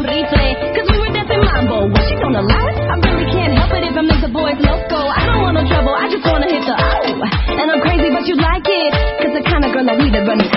rifle. Cause we were dancing mambo. Was she gonna lie? I really can't help it if I make the boys loco. I don't want no trouble, I just wanna hit the oh. And I'm crazy, but you like it. Cause the kind of girl that we that run it